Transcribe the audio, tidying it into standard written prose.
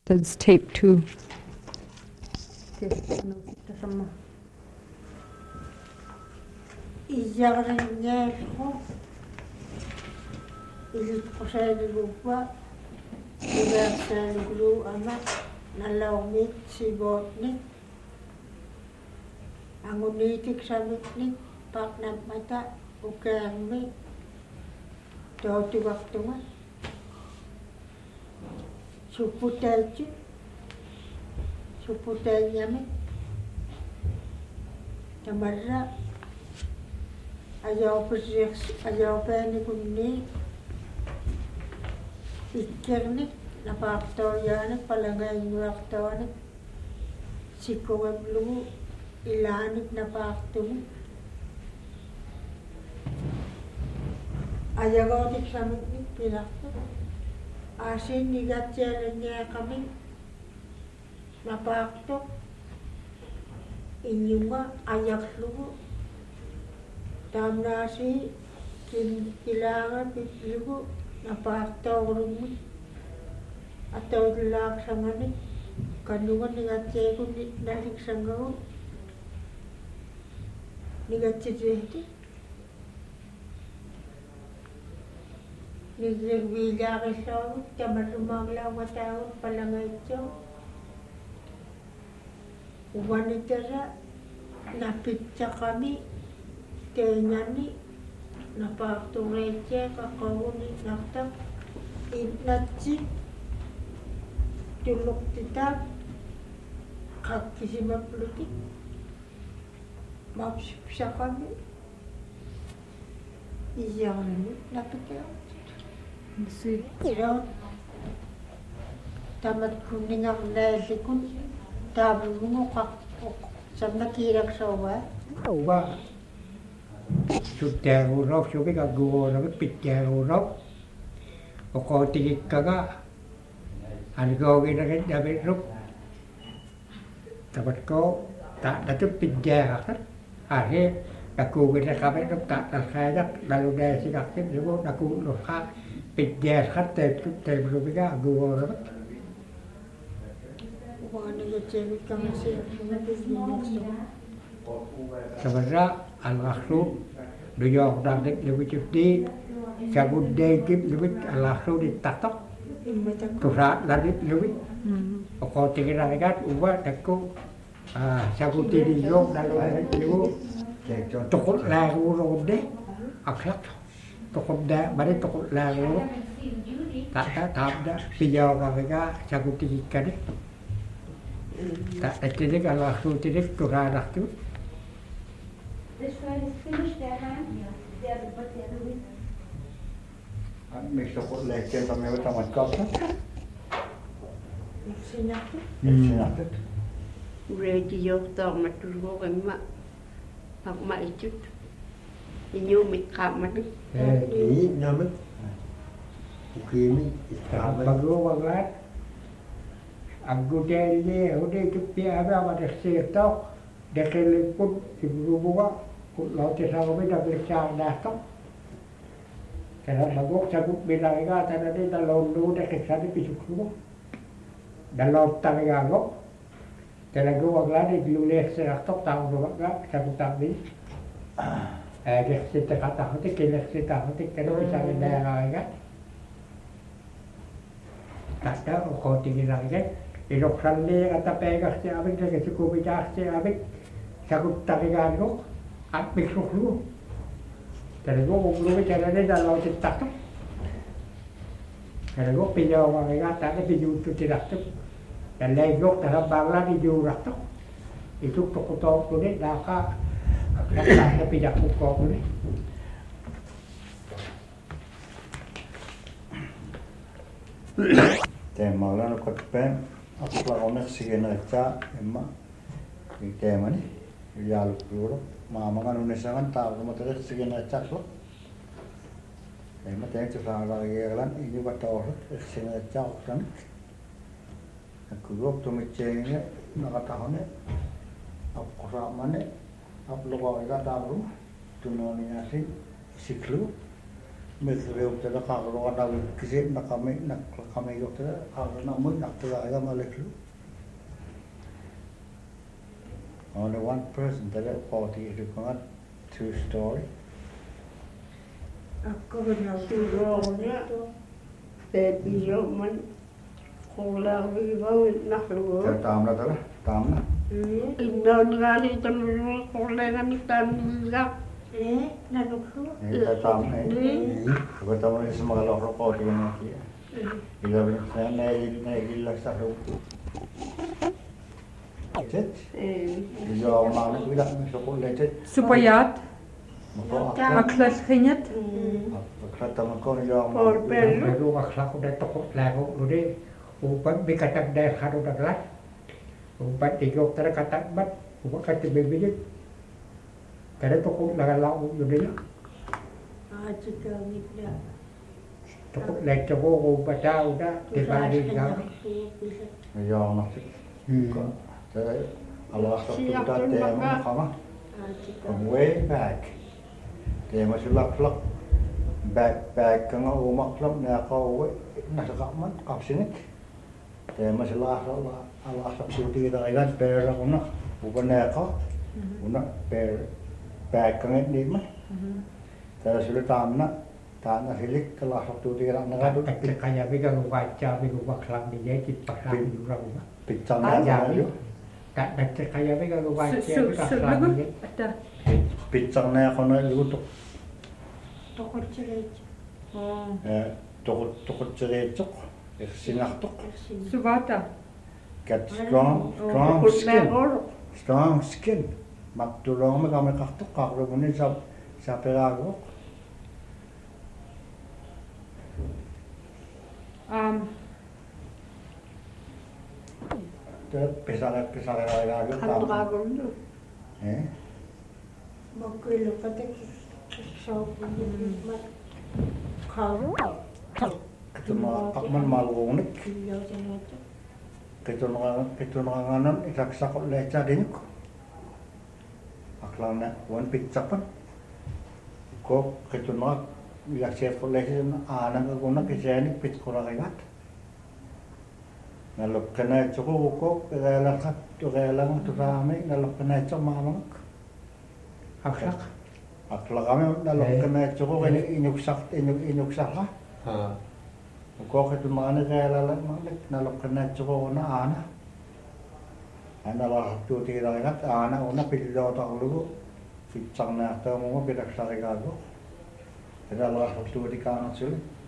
That's tape 2. Ijarnjärko ilitqusaaliguppa ilaarsaaluglu ama nalaumit sibootnik anguniitik samitnik paqnammata ukaarmi tootugartunga supputaanyami tamarra ajaupaanikunni ikkernik napaartooriaanik palangainnguartoonik sikkungamlugu ilaanik napaartugu ajagootik samitnik pilartu aasinnigatsialanniaqami napaartuq innyunga ajarlugu taamnaasi kilaanga pitlugu napaartoorulummi atoorilaaqsangani kannunga nigatsiagu naliksangagu nigatsitiihti nillerviilaaqilloogut tamarrumaaqlaungataagut palangaitsoo uvanitara napitsaqami teengani napaartureitsia qaqqavuni nartaq innatsi tulluqtitaaq qakkisimappluti mapsipsaqami ijarnani napitao Ilo tamat kunningarnaallikun taavulungu samnakiilaksoova uva suttaaguurooq suvigagguuruunavik pitjaaguurooq oqootigikkaga algooginerit navirrup tamatko taatatup pitjaaqaqat ahi nakuugineqavirrup taatalqaajaq nalunaasiqartip nugu nakuulluqqaa pitjaasqat teipruviga agguuruunavik Sebenarnya al-akhlu duyok dardik lebih cipti sabut degib lebih al-akhlu ditatok turat ladip lebih pokok tinggal negat ubah takku sabut diyok dalam lebih tokut lagu rode akhlak tokut dah bari tokut lagu tak dah pijau mereka sabut diikan tak tidak kalau aku tidak kurang tu. This one is finished, they are but the other way. Mix up lekkel kami tamat kau. Sinakit. Ready yok tong maturgo kema pakma icut. Inyo mikkamat. Ini nyamuk. Ukini. Baru banget. Anggota ini udah cukup apa pada sekitar dekat pun ibu buka laut sama beda bercak datang. Karena bagok cabut beda mereka tadi dalam dulu dekat sana pisuk semua. Dalam tangga gok. Karena gua lagi dulu serak top tahu gak cabut tapi. Kita kata hati kita hati kalau bisa beda mereka. Tak tahu kau tinggal lagi. Iloksanni kata pegas si abik dari suku bijak si abik sakut tarigan ko at piksuk lu. Dari gua belum bicara ni dalam cetak tu. Dari gua pinjau mereka tak ada pinjau tu tidak tu. Dan lagi gua dalam bangla pinjau tu. Itu toko-toko ni laka laka pinjau toko ni. Teemalla kotpen apla onek sigenacha emma teemani yaalukluuro maamangan unesangan taavumataga sigenacha lo emma teem tsaalageelan ini bataorut sigenacha oksan akugop tumichenge nakatahone apqoramane apluqaga taavru tunoniasi siklu Mesriuttala qarluarnavi kisi naqami naqamiyortala qarluarnamui naqtulaaiga malaklu. Only one person that party is going two story. Suruhnya Baby man Kulang bawit na luo Tamna tala, tamna. Inon nga ni Tamna kulangan ni Tamna Nanuklu. Tamna. Betul ni semua kalau party ni kia. Ila saya naik sa ru. Chet. Dia orang nak bilang sokol lecet. Supayat, Mako aklas khinyat, aklat tamako ni dia Por orang. pelu Lalu akhlak udah toko lagu udah ubat bikatak dah kado dah ubat tiga tera katak bat ubat kata bebijit kada toko lagu udah Jika ngipnya. toko lek toko ubat dah udah dibalik kau Dia orang nak. Jadi Allah SWT dia mengkama. From way back. Dia masih lak back kena umak lam ni aku nak kaman kau sini. Dia masih Allah SWT dia kan per aku nak bukan ni aku. Nak per back kena ni mah. Tapi sudah tanah hilik Allah SWT dia nak Kata ada kaya bega baca bega baklang dia cip paklang jurang picang ni. tak ada kaya bega baca bega baklang sulagu, dia ada. Picang ni aku nak lutuk. Tokot cerai. Tokot cerecok, sinartok. Subata, Get strong skin. Magtulong mo kami kaktok, kaklo mo ni sa perago. Pisare rago Ang tama. bago no Magkulo ka tayo. Sopo niya. Kau. Kita man malungunik. Kilaw sa nato. Kita nanganan isaksak leca dinyuk. Aklang na wan pitsapan. Ko kita nak yak chef leca anak ko na kisani pit ko ra kagat. Nalok kana choko ko kaya kat to kaya lang to rame nalok kana chok mamang. akhlak Aklang kami nalok kana choko kaya inyuk sak ha. Ko kita mana kaya lang nalok kana choko na ana. Ana la tu ti ra kat ana una pillo to lu fitsang na to mo bidak sa regalo. Ada la tu di kana sul.